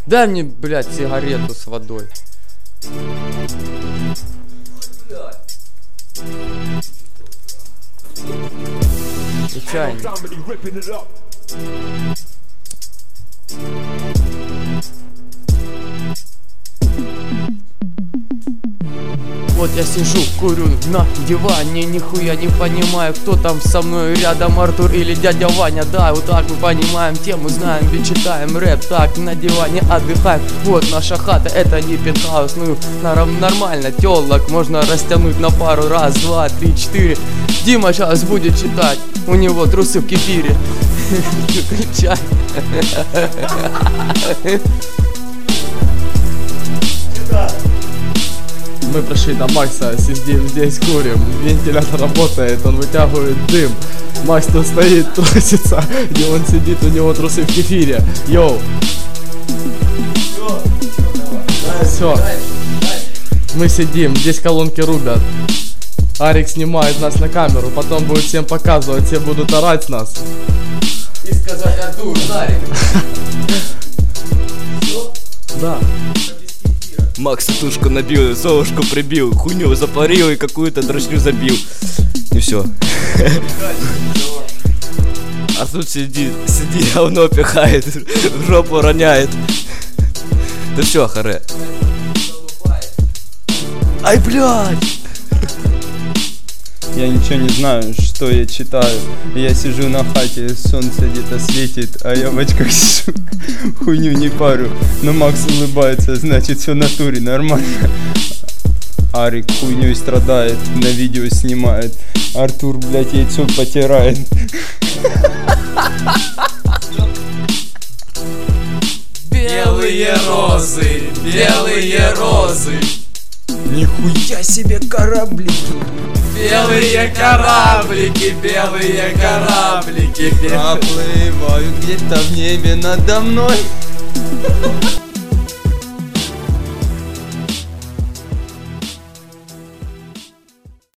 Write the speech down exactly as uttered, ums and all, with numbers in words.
Дай мне, блядь, сигарету с водой. И чайник. Вот я сижу, курю на диване, нихуя не понимаю, кто там со мной рядом, Артур или дядя Ваня. Да, вот так мы понимаем тему, знаем, ведь читаем рэп. Так, на диване отдыхаем, вот наша хата, это не пентхаус. Ну, нормально, тёлок можно растянуть на пару, раз, два, три, четыре. Дима сейчас будет читать, у него трусы в кефире. Включай. Мы пришли до Макса, сидим здесь, курим. Вентилятор работает, он вытягивает дым. Макс тут стоит, трусится, и он сидит, у него трусы в кефире. Йоу. Все. Мы сидим, здесь колонки рубят. Арик снимает нас на камеру, потом будет всем показывать, все будут орать с нас. И сказать: Артур, Арик. Да. Макс тушку набил, совушку прибил, хуйню запарил и какую-то дрочню забил. И все. А тут сидит, сидит, говно пихает, в жопу роняет. Да все, харе. Ай, блядь! Я ничего не знаю, что я читаю. Я сижу на хате, солнце где-то светит, а я в очках сижу, хуйню не парю. Но Макс улыбается, значит все в натуре нормально. Арик хуйней страдает, на видео снимает. Артур, блядь, яйцо потирает. Белые розы, белые розы. Нихуя себе кораблики. Белые кораблики, белые кораблики, белые. Проплывают где-то в небе надо мной.